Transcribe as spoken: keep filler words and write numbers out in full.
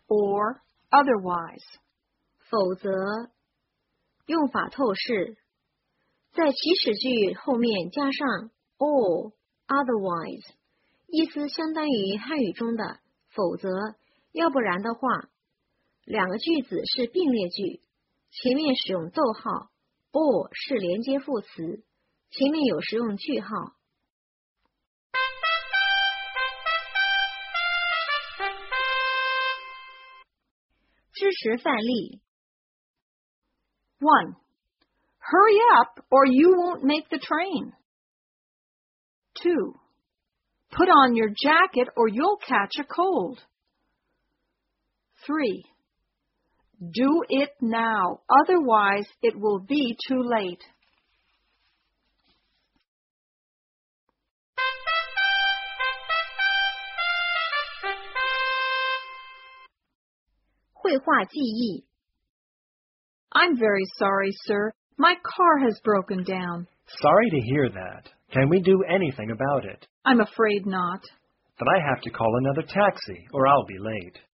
or otherwise. 否则，用法透视，在祈使句后面加上 or otherwise， 意思相当于汉语中的否则，要不然的话。两个句子是并列句，前面使用逗号 or 是连接副词，前面有时用句号。支持范例 one. Hurry up or you won't make the train. two. Put on your jacket or you'll catch a cold. three. Do it now, otherwise it will be too late. 绘画记忆 I'm very sorry, sir. My car has broken down. Sorry to hear that. Can we do anything about it? I'm afraid not. Then I have to call another taxi, or I'll be late.